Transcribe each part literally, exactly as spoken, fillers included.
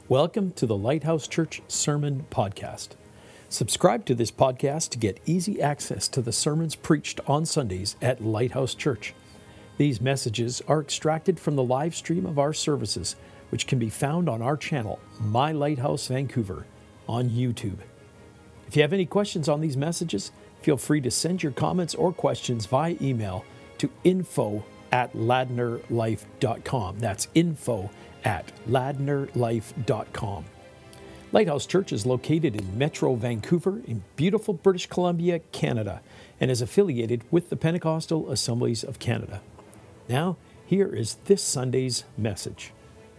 Welcome to the Lighthouse Church Sermon Podcast. Subscribe to this podcast to get easy access to the sermons preached on Sundays at Lighthouse Church. These messages are extracted from the live stream of our services, which can be found on our channel, My Lighthouse Vancouver, on YouTube. If you have any questions on these messages, feel free to send your comments or questions via email to info at ladnerlife dot com. That's info at ladnerlife dot com. Lighthouse Church is located in Metro Vancouver in beautiful British Columbia, Canada, and is affiliated with the Pentecostal Assemblies of Canada. Now, here is this Sunday's message.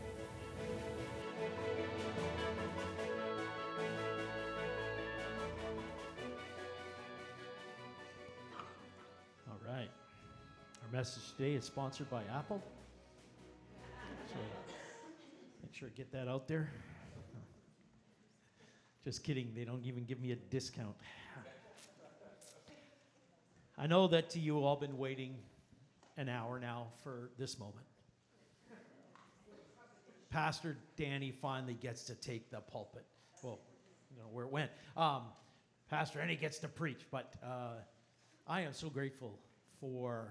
All right. Our message today is sponsored by Apple. So make sure to get that out there. Just kidding, they don't even give me a discount. I know that you all been waiting an hour now for this moment. Pastor Danny finally gets to take the pulpit. Well, you know where it went. Um, Pastor Danny gets to preach, but uh, I am so grateful for,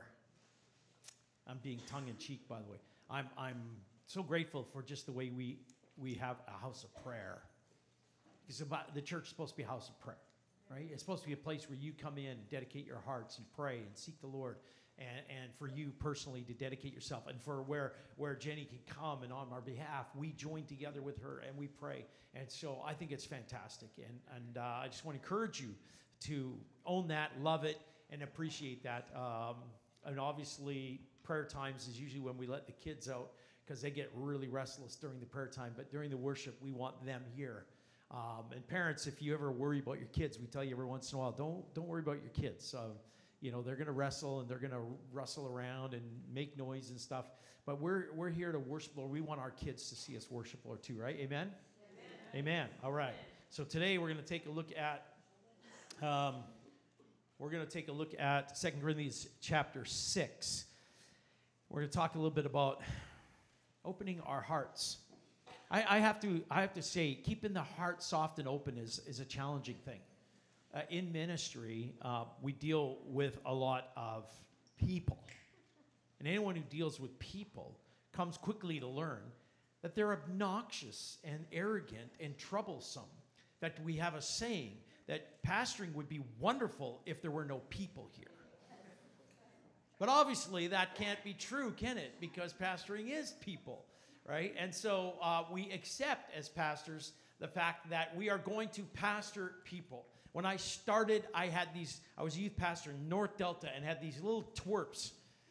I'm being tongue-in-cheek, by the way. I'm I'm so grateful for just the way we, we have a house of prayer. Because about, the church is supposed to be a house of prayer, right? It's supposed to be a place where you come in and dedicate your hearts and pray and seek the Lord, and, and for you personally to dedicate yourself, and for where, where Jenny can come and on our behalf, we join together with her and we pray. And so I think it's fantastic, and, and uh, I just want to encourage you to own that, love it, and appreciate that. Um, and obviously, prayer times is usually when we let the kids out, because they get really restless during the prayer time, but during the worship, we want them here. Um, and parents, if you ever worry about your kids, we tell you every once in a while, don't don't worry about your kids. Uh, you know, they're going to wrestle and they're going to rustle around and make noise and stuff. But we're we're here to worship Lord. We want our kids to see us worship Lord too, right? Amen? Amen. Amen. All right. So today we're going to take a look at um, we're going to take a look at Second Corinthians chapter six. We're going to talk a little bit about opening our hearts. I, I have to I have to say, keeping the heart soft and open is, is a challenging thing. Uh, in ministry, uh, we deal with a lot of people. And anyone who deals with people comes quickly to learn that they're obnoxious and arrogant and troublesome. In fact, we have a saying that pastoring would be wonderful if there were no people here. But obviously that can't be true, can it? Because pastoring is people. Right? And so uh, we accept as pastors the fact that we are going to pastor people. When I started, I had these, I was a youth pastor in North Delta and had these little twerps,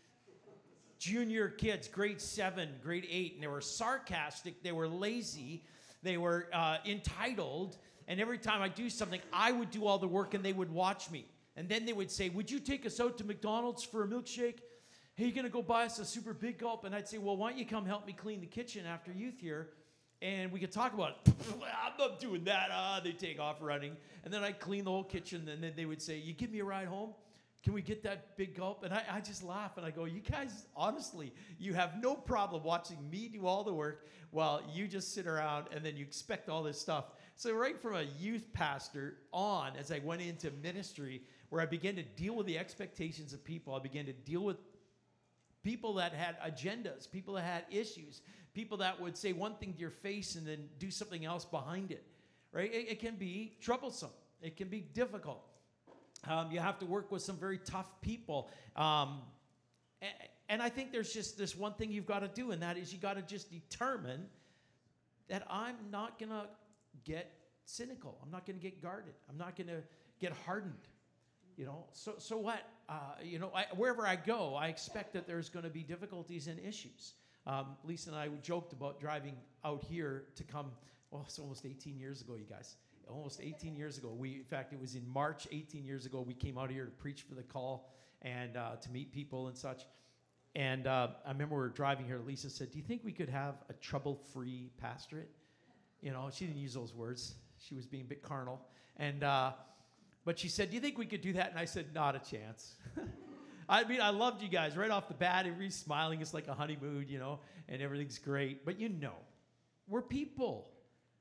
junior kids, grade seven, grade eight, and they were sarcastic, they were lazy, they were uh, entitled, and every time I do something, I would do all the work and they would watch me. And then they would say, would you take us out to McDonald's for a milkshake? Hey, you going to go buy us a super big gulp? And I'd say, well, why don't you come help me clean the kitchen after youth here? And we could talk about it. I'm not doing that. Ah, they take off running. And then I'd clean the whole kitchen. And then they would say, you give me a ride home? Can we get that big gulp? And I, I just laugh. And I go, you guys, honestly, you have no problem watching me do all the work while you just sit around and then you expect all this stuff. So right from a youth pastor on, as I went into ministry, where I began to deal with the expectations of people, I began to deal with people that had agendas, people that had issues, people that would say one thing to your face and then do something else behind it, right? It, it can be troublesome. It can be difficult. Um, you have to work with some very tough people. Um, and, and I think there's just this one thing you've got to do, and that is you got to just determine that I'm not going to get cynical. I'm not going to get guarded. I'm not going to get hardened. You know, so so what? Uh, you know, I, wherever I go, I expect that there's going to be difficulties and issues. Um, Lisa and I joked about driving out here to come. Well, it's almost eighteen years ago, you guys. Almost eighteen years ago. We, in fact, it was in March eighteen years ago. We came out here to preach for the call and uh, to meet people and such. And uh, I remember we were driving here. Lisa said, "Do you think we could have a trouble-free pastorate?" You know, she didn't use those words. She was being a bit carnal, and. Uh, But she said, do you think we could do that? And I said, not a chance. I mean, I loved you guys right off the bat. Everybody's smiling. It's like a honeymoon, you know, and everything's great. But you know, we're people.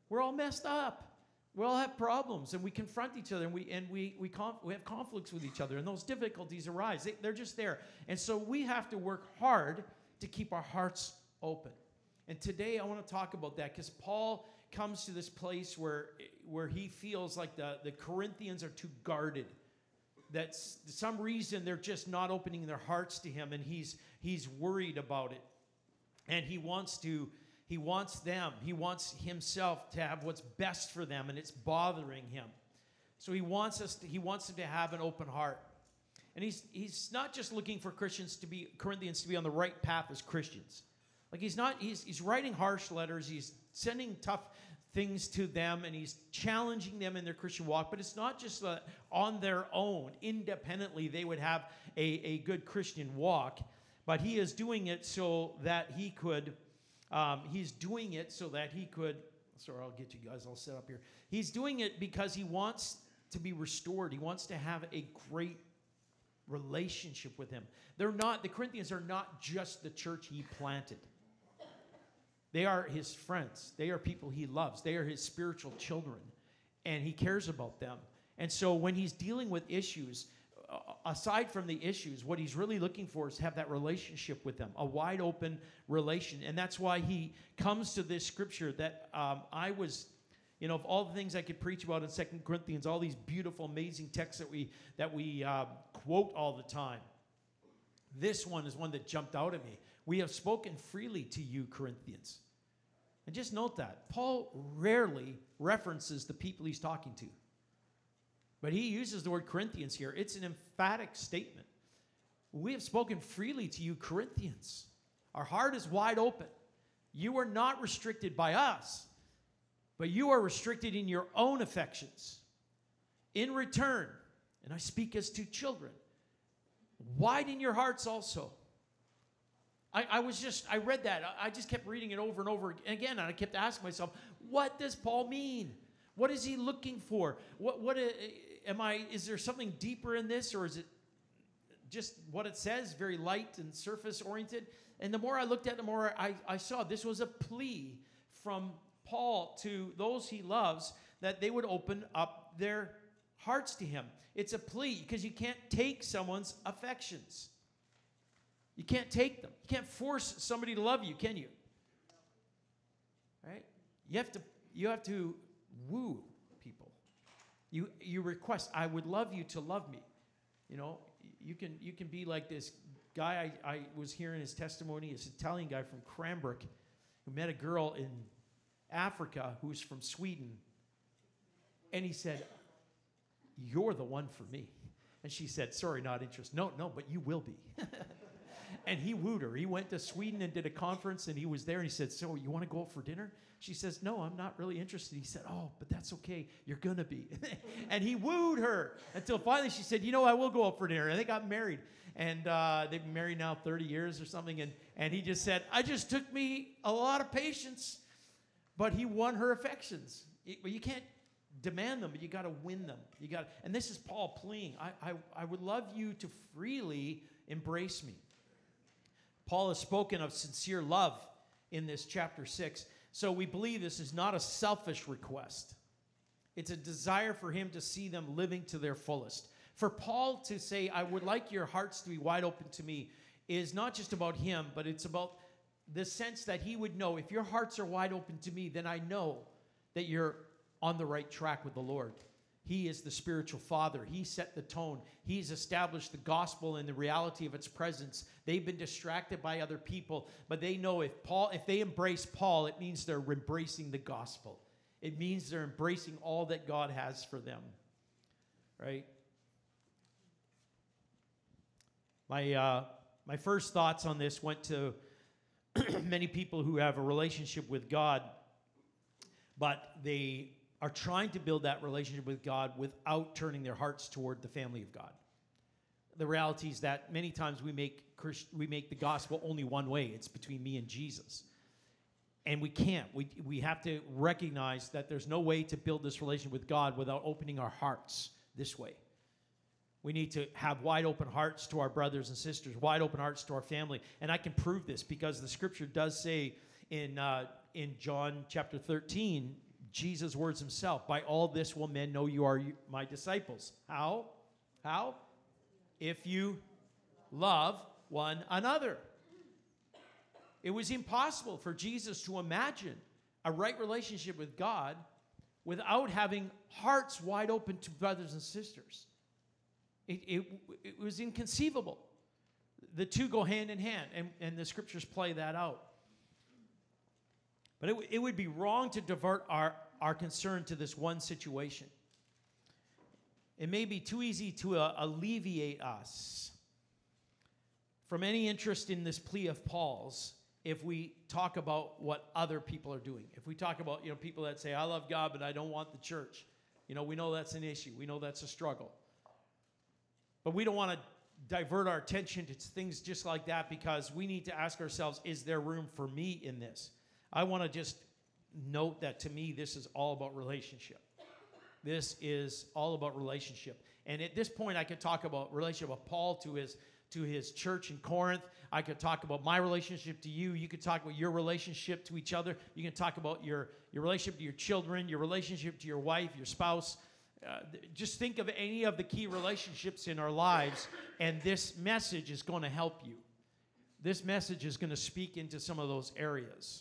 We're all messed up. We all have problems, and we confront each other, and we and we we, conf- we have conflicts with each other, and those difficulties arise. They, they're just there, and so we have to work hard to keep our hearts open. And today I want to talk about that because Paul comes to this place where where he feels like the, the Corinthians are too guarded. That for some reason they're just not opening their hearts to him, and he's he's worried about it, and he wants to. He wants them, he wants himself to have what's best for them, and it's bothering him. So he wants us to, he wants them to have an open heart. And he's he's not just looking for Christians to be, Corinthians to be on the right path as Christians. Like he's not, he's he's writing harsh letters, he's sending tough things to them, and he's challenging them in their Christian walk, but it's not just uh, on their own, independently, they would have a, a good Christian walk, but he is doing it so that he could Um, he's doing it so that he could, sorry, I'll get you guys all set up here. He's doing it because he wants to be restored. He wants to have a great relationship with him. They're not, the Corinthians are not just the church he planted. They are his friends. They are people he loves. They are his spiritual children, and he cares about them. And so when he's dealing with issues, aside from the issues, what he's really looking for is to have that relationship with them, a wide open relation. And that's why he comes to this scripture that um, I was, you know, of all the things I could preach about in Second Corinthians, all these beautiful, amazing texts that we, that we uh, quote all the time, this one is one that jumped out at me. We have spoken freely to you, Corinthians. And just note that. Paul rarely references the people he's talking to. But he uses the word Corinthians here. It's an emphatic statement. We have spoken freely to you, Corinthians. Our heart is wide open. You are not restricted by us, but you are restricted in your own affections. In return, and I speak as to children, widen your hearts also. I, I was just, I read that. I, I just kept reading it over and over again, and I kept asking myself, what does Paul mean? What is he looking for? What, what, uh, am I, is there something deeper in this, or is it just what it says, very light and surface oriented? And the more I looked at it, the more I, I saw this was a plea from Paul to those he loves that they would open up their hearts to him. It's a plea because you can't take someone's affections. You can't take them. You can't force somebody to love you, can you? Right? You have to, you have to woo people. You you request, I would love you to love me. You know, you can you can be like this guy I, I was hearing his testimony, this Italian guy from Cranbrook who met a girl in Africa who's from Sweden. And he said, you're the one for me. And she said, sorry, not interested. No, no, but you will be. And he wooed her. He went to Sweden and did a conference, and he was there, and he said, so you want to go out for dinner? She says, no, I'm not really interested. He said, oh, but that's okay. You're going to be. And he wooed her until finally she said, you know, I will go out for dinner. And they got married. And uh, they've been married now thirty years or something. And, and he just said, I just took me a lot of patience. But he won her affections. It, but you can't demand them, but you got to win them. You got, and this is Paul pleading. I, I, I would love you to freely embrace me. Paul has spoken of sincere love in this chapter six. So we believe this is not a selfish request. It's a desire for him to see them living to their fullest. For Paul to say, I would like your hearts to be wide open to me, is not just about him, but it's about the sense that he would know, if your hearts are wide open to me, then I know that you're on the right track with the Lord. He is the spiritual father. He set the tone. He's established the gospel and the reality of its presence. They've been distracted by other people, but they know if Paul, if they embrace Paul, it means they're embracing the gospel. It means they're embracing all that God has for them, right? My uh, my first thoughts on this went to many people who have a relationship with God, but they are trying to build that relationship with God without turning their hearts toward the family of God. The reality is that many times we make Christ, we make the gospel only one way. It's between me and Jesus. And we can't. We, we have to recognize that there's no way to build this relationship with God without opening our hearts this way. We need to have wide open hearts to our brothers and sisters, wide open hearts to our family. And I can prove this because the scripture does say in, uh, in John chapter thirteen, Jesus' words himself. By all this will men know you are my disciples. How? How? If you love one another. It was impossible for Jesus to imagine a right relationship with God without having hearts wide open to brothers and sisters. It, it, it was inconceivable. The two go hand in hand, and, and the scriptures play that out. But it, it would be wrong to divert our, our concern to this one situation. It may be too easy to uh, alleviate us from any interest in this plea of Paul's if we talk about what other people are doing. If we talk about, you know, people that say, I love God, but I don't want the church. You know, we know that's an issue. We know that's a struggle. But we don't want to divert our attention to things just like that, because we need to ask ourselves, is there room for me in this? I want to just note that to me, this is all about relationship. This is all about relationship. And at this point, I could talk about relationship of Paul to his to his church in Corinth. I could talk about my relationship to you. You could talk about your relationship to each other. You can talk about your, your relationship to your children, your relationship to your wife, your spouse. Uh, just think of any of the key relationships in our lives, and this message is going to help you. This message is going to speak into some of those areas.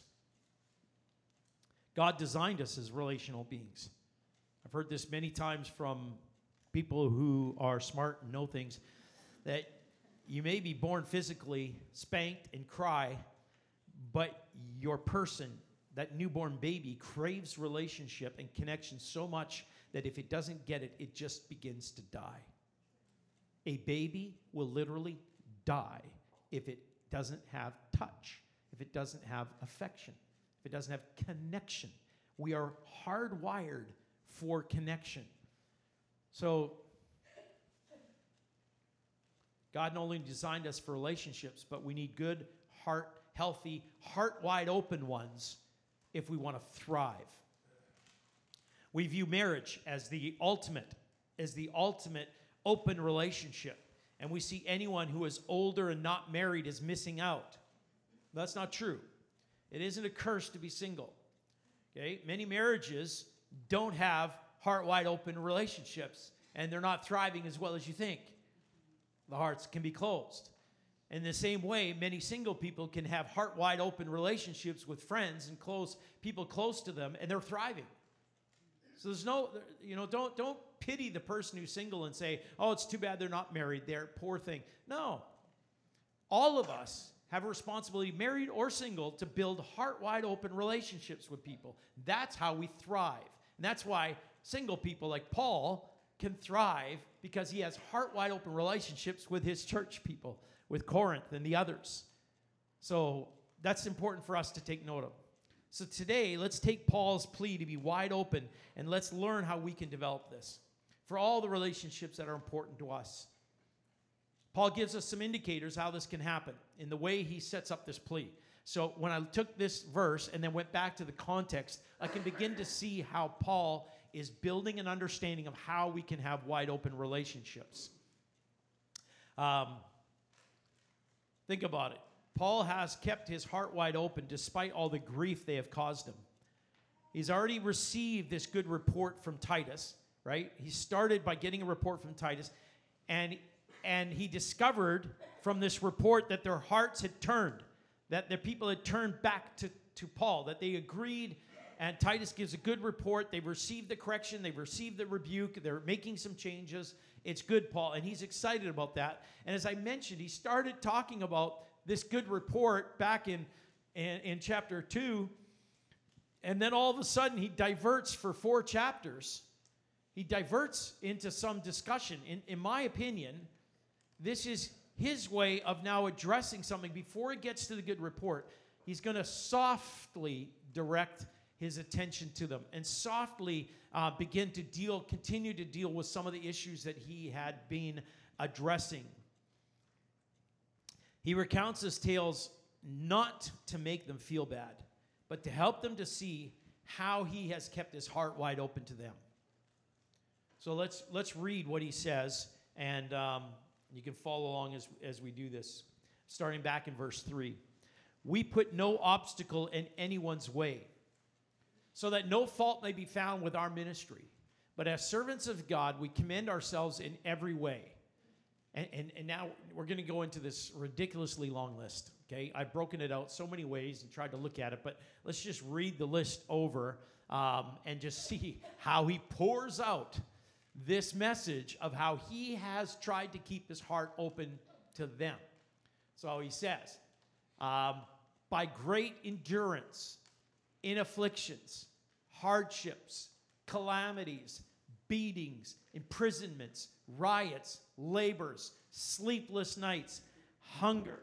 God designed us as relational beings. I've heard this many times from people who are smart and know things, that you may be born physically spanked and cry, but your person, that newborn baby, craves relationship and connection so much that if it doesn't get it, it just begins to die. A baby will literally die if it doesn't have touch, if it doesn't have affection, if it doesn't have connection. We are hardwired for connection. So God not only designed us for relationships, but we need good, heart, healthy, heart wide open ones if we want to thrive. We view marriage as the ultimate, as the ultimate open relationship. And we see anyone who is older and not married as missing out. That's not true. It isn't a curse to be single. Okay? Many marriages don't have heart wide open relationships, and they're not thriving as well as you think. The hearts can be closed. In the same way, many single people can have heart wide open relationships with friends and close people close to them, and they're thriving. So there's no, you know, don't don't pity the person who's single and say, oh, it's too bad they're not married. They're a poor thing. No. All of us have a responsibility, married or single, to build heart wide open relationships with people. That's how we thrive. And that's why single people like Paul can thrive, because he has heart wide open relationships with his church people, with Corinth and the others. So that's important for us to take note of. So today, let's take Paul's plea to be wide open, and let's learn how we can develop this for all the relationships that are important to us. Paul gives us some indicators how this can happen in the way he sets up this plea. So when I took this verse and then went back to the context, I can begin to see how Paul is building an understanding of how we can have wide open relationships. Um, think about it. Paul has kept his heart wide open despite all the grief they have caused him. He's already received this good report from Titus, right? He started by getting a report from Titus, and, and he discovered from this report that their hearts had turned, that their people had turned back to, to Paul, that they agreed. And Titus gives a good report. They've received the correction. They've received the rebuke. They're making some changes. It's good, Paul. And he's excited about that. And as I mentioned, he started talking about this good report back in, in, in chapter two. And then all of a sudden, he diverts for four chapters. He diverts into some discussion. In, in my opinion, this is his way of now addressing something. Before he gets to the good report, he's going to softly direct his attention to them and softly uh, begin to deal, continue to deal with some of the issues that he had been addressing. He recounts his tales not to make them feel bad, but to help them to see how he has kept his heart wide open to them. So let's let's read what he says, and um, you can follow along as, as we do this. Starting back in verse three. We put no obstacle in anyone's way, so that no fault may be found with our ministry. But as servants of God, we commend ourselves in every way. And, and, and now we're going to go into this ridiculously long list, okay? I've broken it out so many ways and tried to look at it, but let's just read the list over um, and just see how he pours out this message of how he has tried to keep his heart open to them. So he says, um, by great endurance in afflictions, hardships, calamities, beatings, imprisonments, riots, labors, sleepless nights, hunger,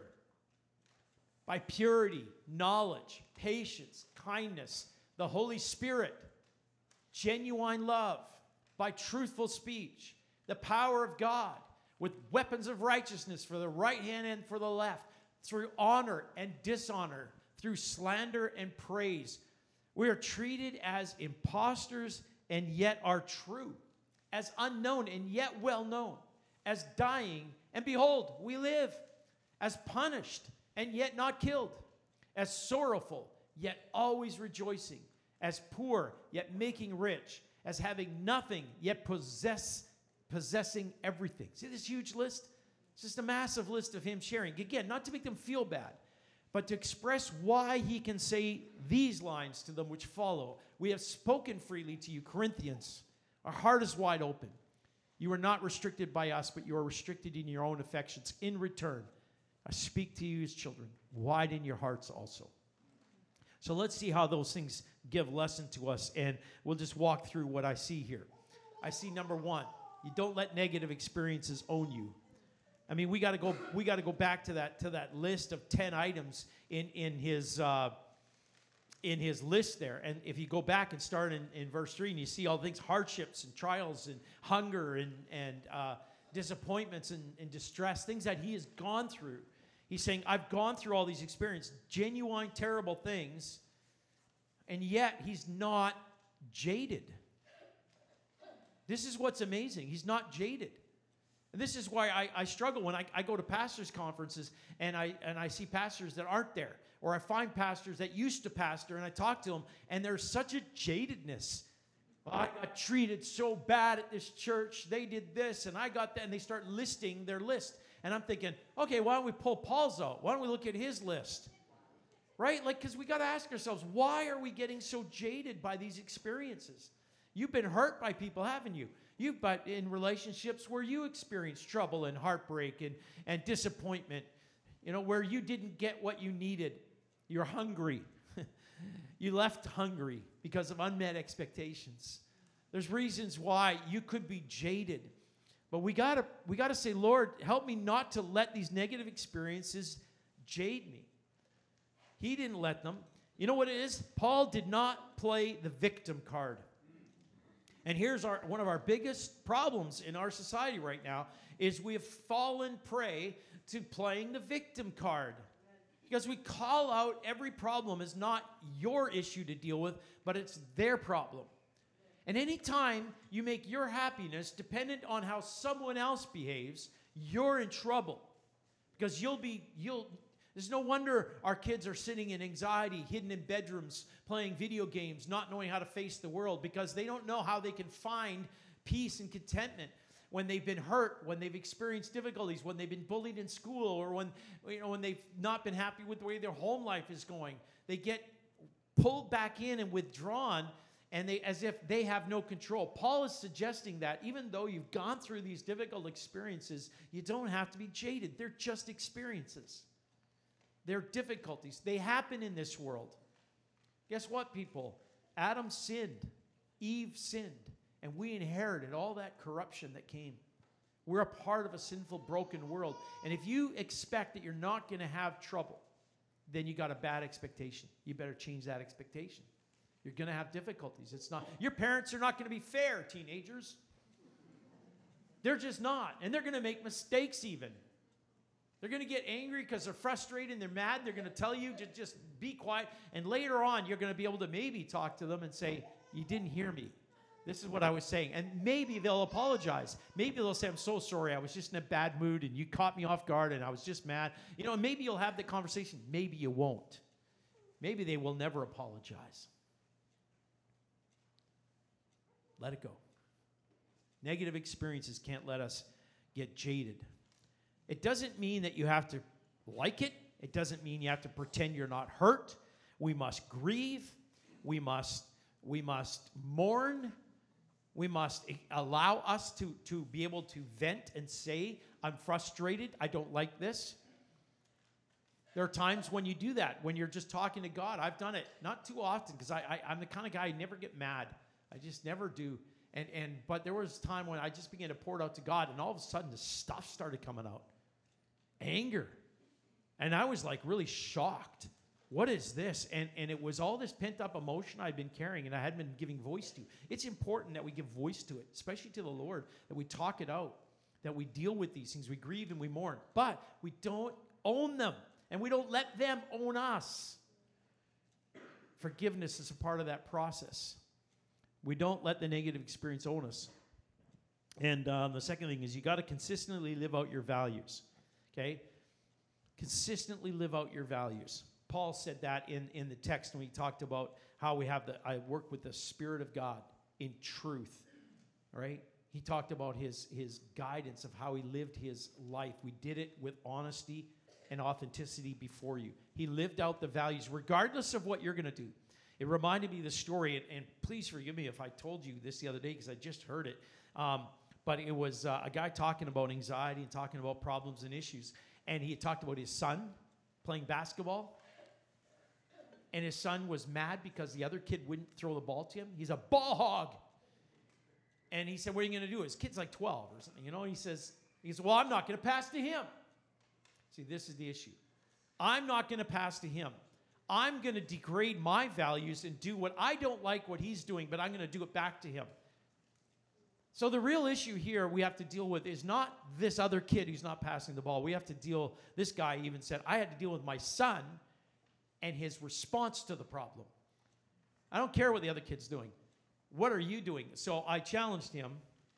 by purity, knowledge, patience, kindness, the Holy Spirit, genuine love, by truthful speech, the power of God, with weapons of righteousness for the right hand and for the left, through honor and dishonor, through slander and praise. We are treated as impostors and yet are true, as unknown and yet well known, as dying and behold, we live, as punished and yet not killed, as sorrowful yet always rejoicing, as poor yet making rich, as having nothing yet possess, possessing everything. See this huge list? It's just a massive list of him sharing. Again, not to make them feel bad, but to express why he can say these lines to them which follow. We have spoken freely to you, Corinthians. Our heart is wide open. You are not restricted by us, but you are restricted in your own affections. In return, I speak to you as children. Widen your hearts also. So let's see how those things give lesson to us, and we'll just walk through what I see here. I see number one, you don't let negative experiences own you. I mean, we got to go. We got to go back to that to that list of ten items in in his uh, in his list there. And if you go back and start in, in verse three, and you see all things, hardships and trials and hunger and and uh, disappointments and, and distress, things that he has gone through. He's saying, I've gone through all these experiences, genuine, terrible things, and yet he's not jaded. This is what's amazing. He's not jaded. And this is why I, I struggle when I, I go to pastors' conferences and I, and I see pastors that aren't there. Or I find pastors that used to pastor and I talk to them, and there's such a jadedness. I got treated so bad at this church. They did this and I got that. And they start listing their list. And I'm thinking, okay, why don't we pull Paul's out? Why don't we look at his list? Right? Like, because we got to ask ourselves, why are we getting so jaded by these experiences? You've been hurt by people, haven't you? You've been in relationships where you experienced trouble and heartbreak and, and disappointment, you know, where you didn't get what you needed. You're hungry. You left hungry because of unmet expectations. There's reasons why you could be jaded. But we gotta we gotta say, Lord, help me not to let these negative experiences jade me. He didn't let them. You know what it is? Paul did not play the victim card. And here's our one of our biggest problems in our society right now is we have fallen prey to playing the victim card. Because we call out every problem as not your issue to deal with, but it's their problem. And anytime you make your happiness dependent on how someone else behaves, you're in trouble. Because you'll be, you'll, there's no wonder our kids are sitting in anxiety, hidden in bedrooms, playing video games, not knowing how to face the world, because they don't know how they can find peace and contentment when they've been hurt, when they've experienced difficulties, when they've been bullied in school, or when, you know, when they've not been happy with the way their home life is going. They get pulled back in and withdrawn, and they as if they have no control. Paul is suggesting that even though you've gone through these difficult experiences, you don't have to be jaded. They're just experiences. They're difficulties. They happen in this world. Guess what, people? Adam sinned. Eve sinned. And we inherited all that corruption that came. We're a part of a sinful, broken world. And if you expect that you're not going to have trouble, then you got a bad expectation. You better change that expectation. You're going to have difficulties. It's not. Your parents are not going to be fair, teenagers. They're just not. And they're going to make mistakes even. They're going to get angry because they're frustrated and they're mad. They're going to tell you to just be quiet. And later on, you're going to be able to maybe talk to them and say, you didn't hear me. This is what I was saying. And maybe they'll apologize. Maybe they'll say, I'm so sorry. I was just in a bad mood and you caught me off guard and I was just mad. You know, and maybe you'll have the conversation. Maybe you won't. Maybe they will never apologize. Let it go. Negative experiences can't let us get jaded. It doesn't mean that you have to like it. It doesn't mean you have to pretend you're not hurt. We must grieve. We must, we must mourn. We must allow us to, to be able to vent and say, I'm frustrated. I don't like this. There are times when you do that, when you're just talking to God. I've done it, not too often, because I, I, I'm the kind of guy I never get mad. I just never do. And, and but there was a time when I just began to pour it out to God, and all of a sudden the stuff started coming out. Anger. And I was like really shocked. What is this? And, and it was all this pent-up emotion I'd been carrying and I hadn't been giving voice to. It's important that we give voice to it, especially to the Lord, that we talk it out, that we deal with these things. We grieve and we mourn. But we don't own them, and we don't let them own us. Forgiveness is a part of that process. We don't let the negative experience own us. And um, the second thing is you got to consistently live out your values, okay? Consistently live out your values. Paul said that in, in the text when we talked about how we have the, I work with the Spirit of God in truth, right? He talked about his, his guidance of how he lived his life. We did it with honesty and authenticity before you. He lived out the values regardless of what you're going to do. It reminded me of the story, and, and please forgive me if I told you this the other day because I just heard it. Um, but it was uh, a guy talking about anxiety and talking about problems and issues. And he had talked about his son playing basketball. And his son was mad because the other kid wouldn't throw the ball to him. He's a ball hog. And he said, what are you going to do? His kid's like twelve or something, you know. He says, he says, well, I'm not going to pass to him. See, this is the issue. I'm not going to pass to him. I'm going to degrade my values and do what I don't like what he's doing, but I'm going to do it back to him. So the real issue here we have to deal with is not this other kid who's not passing the ball. We have to deal, this guy even said, I had to deal with my son and his response to the problem. I don't care what the other kid's doing. What are you doing? So I challenged him.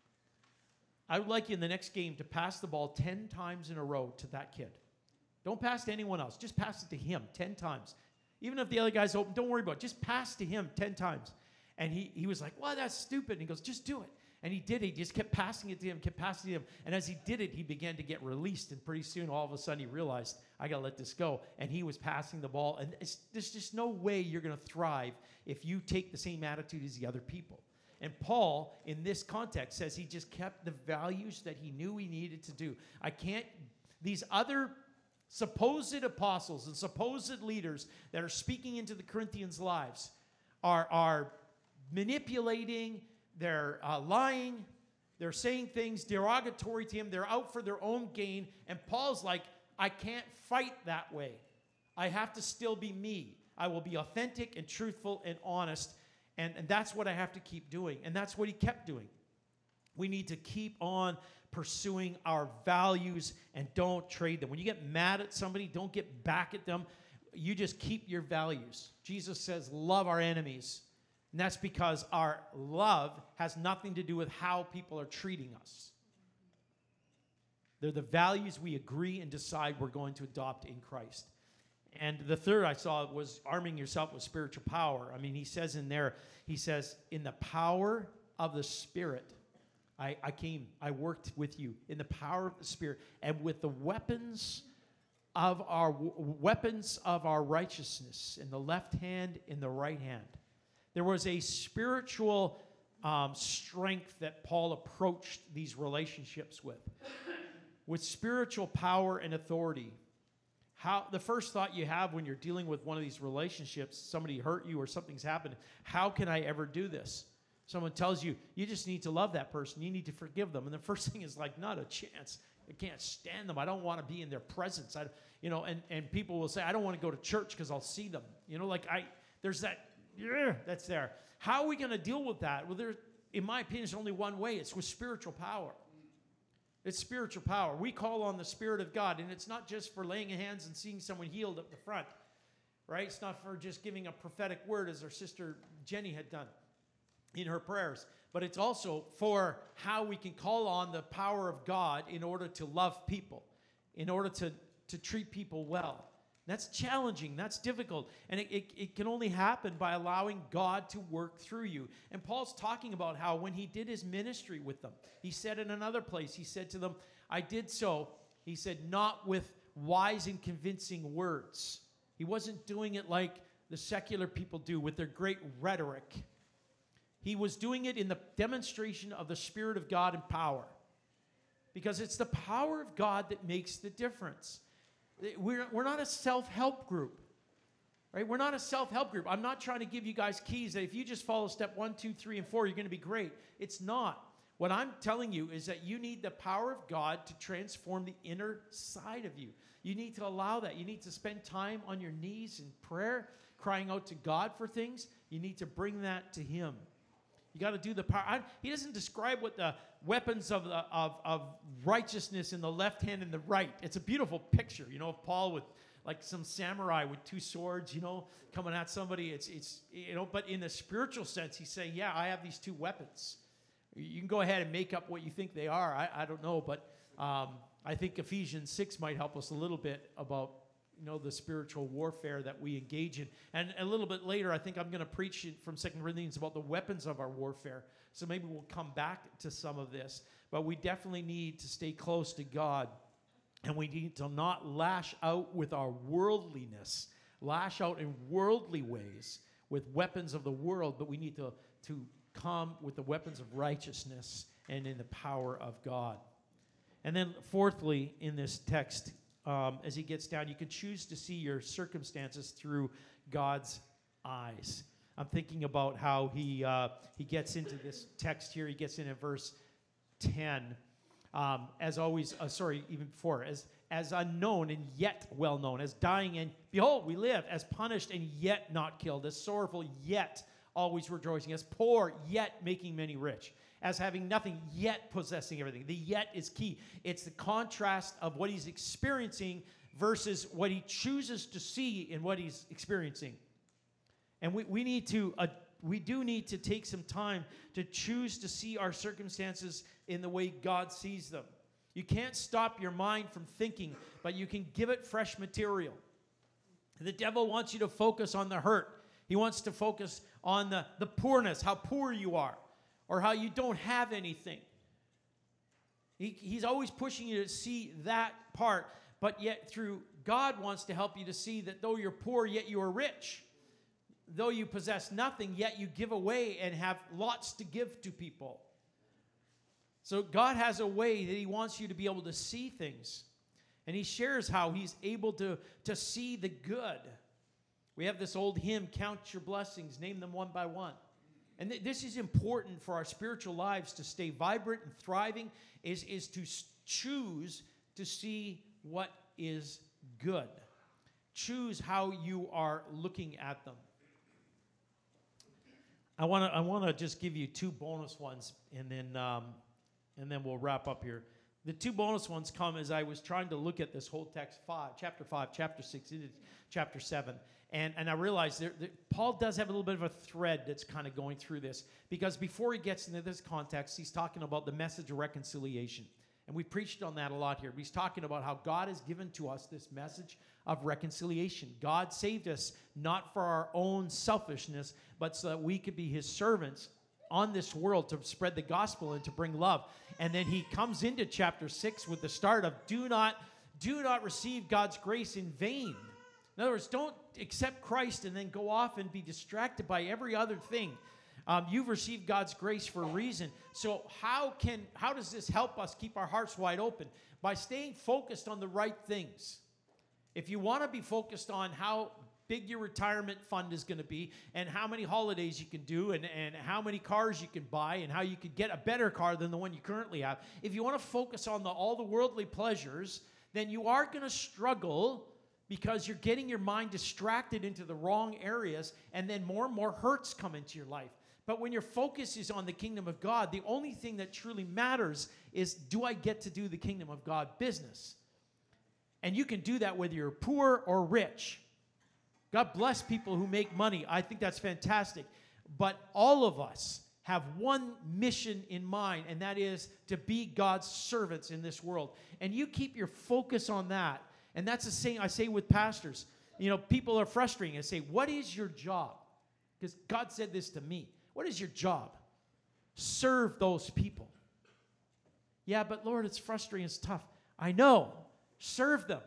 I would like you in the next game to pass the ball ten times in a row to that kid. Don't pass to anyone else. Just pass it to him ten times. Even if the other guy's open, don't worry about it. Just pass to him ten times. And he, he was like, well, that's stupid. And he goes, just do it. And he did it. He just kept passing it to him, kept passing it to him. And as he did it, he began to get released. And pretty soon, all of a sudden, he realized, I got to let this go. And he was passing the ball. And it's, there's just no way you're going to thrive if you take the same attitude as the other people. And Paul, in this context, says he just kept the values that he knew he needed to do. I can't, these other supposed apostles and supposed leaders that are speaking into the Corinthians' lives are, are manipulating, they're uh, lying, they're saying things derogatory to him, they're out for their own gain, and Paul's like, I can't fight that way. I have to still be me. I will be authentic and truthful and honest, and, and that's what I have to keep doing, and that's what he kept doing. We need to keep on pursuing our values and don't trade them. When you get mad at somebody, don't get back at them. You just keep your values. Jesus says, love our enemies. And that's because our love has nothing to do with how people are treating us. They're the values we agree and decide we're going to adopt in Christ. And the third I saw was arming yourself with spiritual power. I mean, he says in there, he says, in the power of the Spirit, I, I came, I worked with you in the power of the Spirit and with the weapons of our weapons of our righteousness in the left hand, in the right hand. There was a spiritual um, strength that Paul approached these relationships with, with spiritual power and authority. How the first thought you have when you're dealing with one of these relationships, somebody hurt you or something's happened, how can I ever do this? Someone tells you, you just need to love that person. You need to forgive them. And the first thing is like, not a chance. I can't stand them. I don't want to be in their presence. I, you know, and, and people will say, I don't want to go to church because I'll see them. You know, like I, there's that, yeah, that's there. How are we going to deal with that? Well, there, in my opinion, there's only one way. It's with spiritual power. It's spiritual power. We call on the Spirit of God, and it's not just for laying hands and seeing someone healed up the front, right? It's not for just giving a prophetic word as our sister Jenny had done in her prayers, but it's also for how we can call on the power of God in order to love people, in order to, to treat people well. That's challenging. That's difficult. And it, it, it can only happen by allowing God to work through you. And Paul's talking about how when he did his ministry with them, he said in another place, he said to them, I did so, he said, not with wise and convincing words. He wasn't doing it like the secular people do with their great rhetoric. He was doing it in the demonstration of the Spirit of God and power. Because it's the power of God that makes the difference. We're, we're not a self-help group, right? We're not a self-help group. I'm not trying to give you guys keys that if you just follow step one, two, three, and four, you're going to be great. It's not. What I'm telling you is that you need the power of God to transform the inner side of you. You need to allow that. You need to spend time on your knees in prayer, crying out to God for things. You need to bring that to Him. You got to do the power. I, he doesn't describe what the weapons of, the, of, of righteousness in the left hand and the right. It's a beautiful picture, you know, of Paul with like some samurai with two swords, you know, coming at somebody. It's, it's you know, but in a spiritual sense, he's saying, yeah, I have these two weapons. You can go ahead and make up what you think they are. I, I don't know, but um, I think Ephesians six might help us a little bit about, you know, the spiritual warfare that we engage in. And a little bit later, I think I'm going to preach from Second Corinthians about the weapons of our warfare. So maybe we'll come back to some of this. But we definitely need to stay close to God. And we need to not lash out with our worldliness, lash out in worldly ways with weapons of the world, but we need to, to come with the weapons of righteousness and in the power of God. And then fourthly, in this text, Um, as he gets down, you can choose to see your circumstances through God's eyes. I'm thinking about how he uh, he gets into this text here. He gets in at verse ten. Um, as always, uh, sorry, even before, as as unknown and yet well known, as dying and behold, we live, as punished and yet not killed, as sorrowful yet always rejoicing, as poor yet making many rich, as having nothing yet possessing everything. The yet is key. It's the contrast of what he's experiencing versus what he chooses to see in what he's experiencing. And we, we need to, uh, we do need to take some time to choose to see our circumstances in the way God sees them. You can't stop your mind from thinking, but you can give it fresh material. The devil wants you to focus on the hurt. He wants to focus on the, the poorness, how poor you are, or how you don't have anything. He, he's always pushing you to see that part, but yet through God wants to help you to see that though you're poor, yet you are rich. Though you possess nothing, yet you give away and have lots to give to people. So God has a way that he wants you to be able to see things. And he shares how he's able to, to see the good. We have this old hymn, count your blessings, name them one by one. And th- this is important for our spiritual lives to stay vibrant and thriving, is, is to s- choose to see what is good. Choose how you are looking at them. I want to I want to just give you two bonus ones, and then um, and then we'll wrap up here. The two bonus ones come as I was trying to look at this whole text, five, chapter five, chapter six, into chapter seven. And, and I realized there, there, Paul does have a little bit of a thread that's kind of going through this. Because before he gets into this context, he's talking about the message of reconciliation. And we preached on that a lot here. He's talking about how God has given to us this message of reconciliation. God saved us not for our own selfishness, but so that we could be his servants on this world to spread the gospel and to bring love. And then he comes into chapter six with the start of do not, do not receive God's grace in vain. In other words, don't accept Christ and then go off and be distracted by every other thing. Um, you've received God's grace for a reason. So how can how does this help us keep our hearts wide open? By staying focused on the right things. If you want to be focused on how big your retirement fund is going to be and how many holidays you can do and, and how many cars you can buy and how you could get a better car than the one you currently have, if you want to focus on the, all the worldly pleasures, then you are going to struggle because you're getting your mind distracted into the wrong areas, and then more and more hurts come into your life. But when your focus is on the kingdom of God, the only thing that truly matters is, do I get to do the kingdom of God business? And you can do that whether you're poor or rich. God bless people who make money. I think that's fantastic. But all of us have one mission in mind, and that is to be God's servants in this world. And you keep your focus on that, And that's the same I say with pastors. You know, people are frustrating. I say, what is your job? Because God said this to me. What is your job? Serve those people. Yeah, but Lord, it's frustrating. It's tough. I know. Serve them.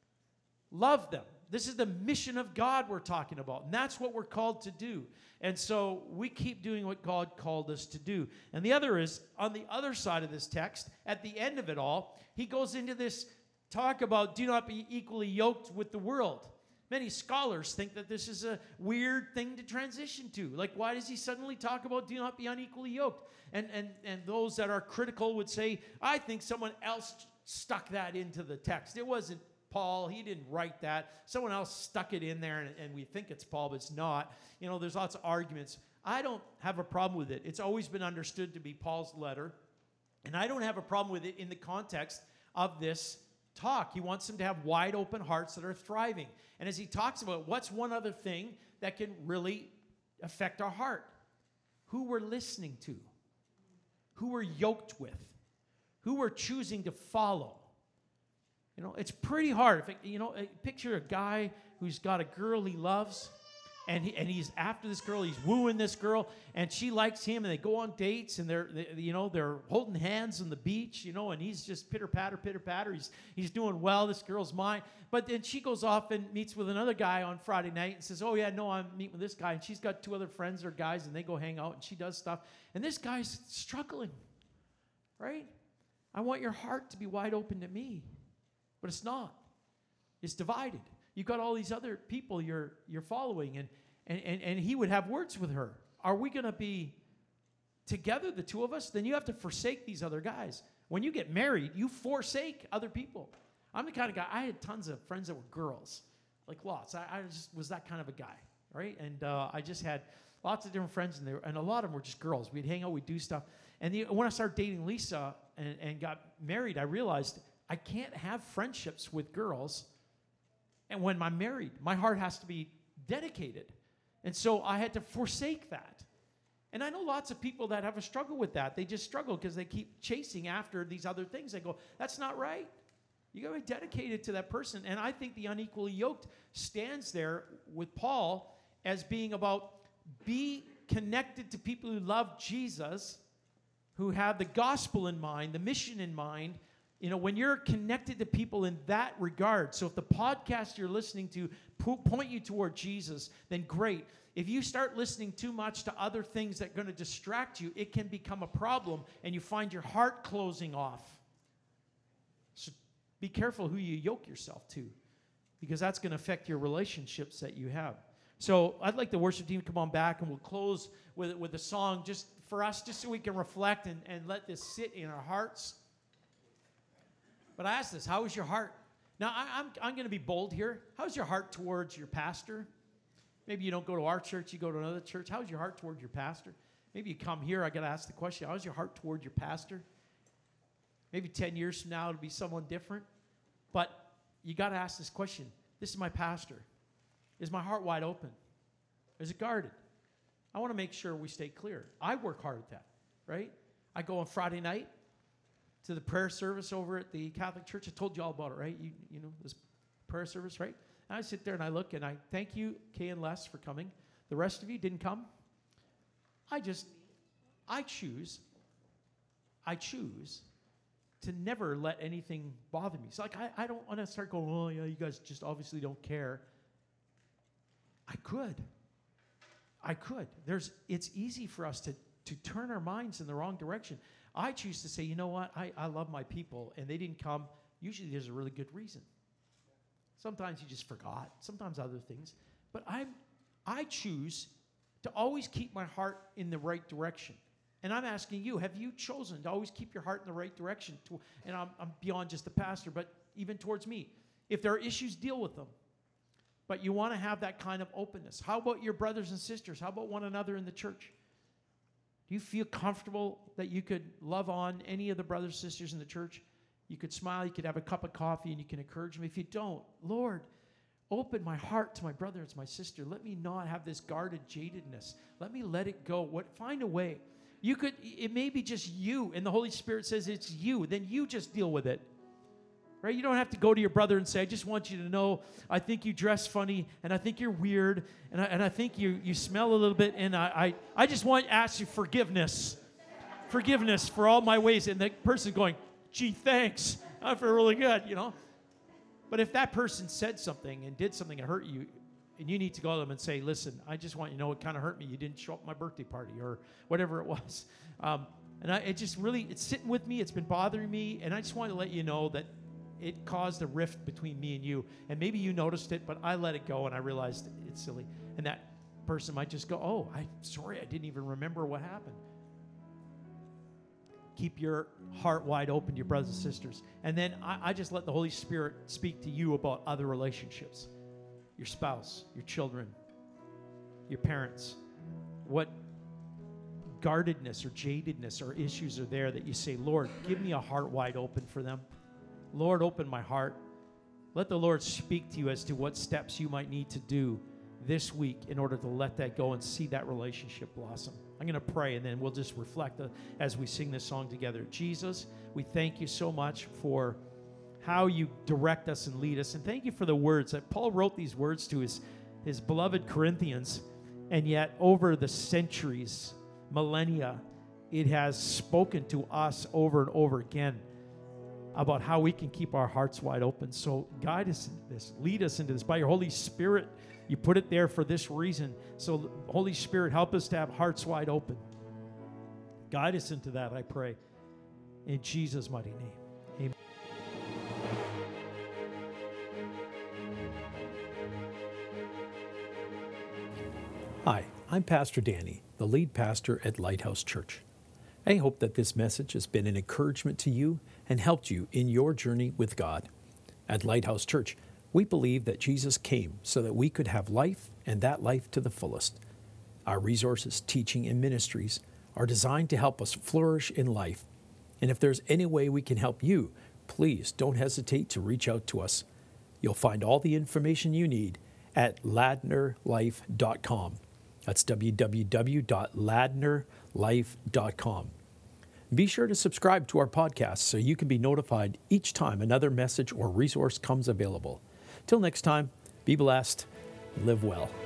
Love them. This is the mission of God we're talking about. And that's what we're called to do. And so we keep doing what God called us to do. And the other is, on the other side of this text, at the end of it all, he goes into this talk about do not be equally yoked with the world. Many scholars think that this is a weird thing to transition to. Like, why does he suddenly talk about do not be unequally yoked? And, and, and those that are critical would say, I think someone else stuck that into the text. It wasn't Paul. He didn't write that. Someone else stuck it in there, and, and we think it's Paul, but it's not. You know, there's lots of arguments. I don't have a problem with it. It's always been understood to be Paul's letter, and I don't have a problem with it in the context of this talk. He wants them to have wide open hearts that are thriving. And as he talks about what's one other thing that can really affect our heart? Who we're listening to, who we're yoked with, who we're choosing to follow. You know, it's pretty hard. If it, you know, picture a guy who's got a girl he loves, and he, and he's after this girl. He's wooing this girl, and she likes him, and they go on dates, and they're they, you know they're holding hands on the beach, you know, and he's just pitter patter, pitter patter. He's he's doing well. This girl's mine, but then she goes off and meets with another guy on Friday night and says, "Oh yeah, no, I'm meeting with this guy," and she's got two other friends or guys, and they go hang out, and she does stuff, and this guy's struggling, right? I want your heart to be wide open to me. But it's not. It's divided. You've got all these other people you're you're following, and and, and, and he would have words with her. Are we going to be together, the two of us? Then you have to forsake these other guys. When you get married, you forsake other people. I'm the kind of guy, I had tons of friends that were girls, like lots. I, I just was that kind of a guy, right? And uh, I just had lots of different friends, and, they were, and a lot of them were just girls. We'd hang out, we'd do stuff. And the, when I started dating Lisa and, and got married, I realized I can't have friendships with girls. And when I'm married, my heart has to be dedicated. And so I had to forsake that. And I know lots of people that have a struggle with that. They just struggle because they keep chasing after these other things. They go, that's not right. You got to be dedicated to that person. And I think the unequally yoked stands there with Paul as being about be connected to people who love Jesus, who have the gospel in mind, the mission in mind. You know, when you're connected to people in that regard, so if the podcast you're listening to po- point you toward Jesus, then great. If you start listening too much to other things that are going to distract you, it can become a problem, and you find your heart closing off. So be careful who you yoke yourself to, because that's going to affect your relationships that you have. So I'd like the worship team to come on back, and we'll close with, with a song just for us, just so we can reflect and, and let this sit in our hearts. But I ask this, how is your heart? Now, I, I'm, I'm going to be bold here. How's your heart towards your pastor? Maybe you don't go to our church, you go to another church. How's your heart towards your pastor? Maybe you come here, I got to ask the question, how's your heart toward your pastor? Maybe ten years from now, it'll be someone different. But you got to ask this question. This is my pastor. Is my heart wide open? Is it guarded? I want to make sure we stay clear. I work hard at that, right? I go on Friday night to the prayer service over at the Catholic Church. I told you all about it, right? You, you know, this prayer service, right? And I sit there and I look and I thank you, Kay and Les, for coming. The rest of you didn't come. I just, I choose, I choose to never let anything bother me. So like, I, I don't want to start going, oh yeah, you guys just obviously don't care. I could. I could. There's, it's easy for us to, to turn our minds in the wrong direction. I choose to say, you know what, I, I love my people, and they didn't come. Usually there's a really good reason. Sometimes you just forgot. Sometimes other things. But I'm, I choose to always keep my heart in the right direction. And I'm asking you, have you chosen to always keep your heart in the right direction? To, and I'm, I'm beyond just the pastor, but even towards me. If there are issues, deal with them. But you want to have that kind of openness. How about your brothers and sisters? How about one another in the church? Do you feel comfortable that you could love on any of the brothers and sisters in the church? You could smile, you could have a cup of coffee, and you can encourage them. If you don't, Lord, open my heart to my brother and my sister. Let me not have this guarded jadedness. Let me let it go. What? Find a way. You could, it may be just you, and the Holy Spirit says it's you. Then you just deal with it. Right? You don't have to go to your brother and say, I just want you to know, I think you dress funny, and I think you're weird, and I, and I think you, you smell a little bit, and I, I, I just want to ask you forgiveness. Forgiveness for all my ways. And the person going, gee, thanks. I feel really good, you know. But if that person said something and did something that hurt you, and you need to go to them and say, listen, I just want you to know it kind of hurt me. You didn't show up at my birthday party or whatever it was. Um, and I, it just really, it's sitting with me. It's been bothering me. And I just want to let you know that it caused a rift between me and you. And maybe you noticed it, but I let it go and I realized it's silly. And that person might just go, oh, I'm sorry, I didn't even remember what happened. Keep your heart wide open to your brothers and sisters. And then I, I just let the Holy Spirit speak to you about other relationships. Your spouse, your children, your parents. What guardedness or jadedness or issues are there that you say, Lord, give me a heart wide open for them. Lord, open my heart. Let the Lord speak to you as to what steps you might need to do this week in order to let that go and see that relationship blossom. I'm going to pray, and then we'll just reflect uh, as we sing this song together. Jesus, we thank you so much for how you direct us and lead us. And thank you for the words that Paul wrote these words to his, his beloved Corinthians. And yet over the centuries, millennia, it has spoken to us over and over again about how we can keep our hearts wide open. So guide us into this. Lead us into this. By your Holy Spirit, you put it there for this reason. So Holy Spirit, help us to have hearts wide open. Guide us into that, I pray. In Jesus' mighty name. Amen. Hi, I'm Pastor Danny, the lead pastor at Lighthouse Church. I hope that this message has been an encouragement to you and helped you in your journey with God. At Lighthouse Church, we believe that Jesus came so that we could have life and that life to the fullest. Our resources, teaching, and ministries are designed to help us flourish in life. And if there's any way we can help you, please don't hesitate to reach out to us. You'll find all the information you need at ladner life dot com. That's w w w dot ladner life dot com. Be sure to subscribe to our podcast so you can be notified each time another message or resource comes available. Till next time, be blessed, live well.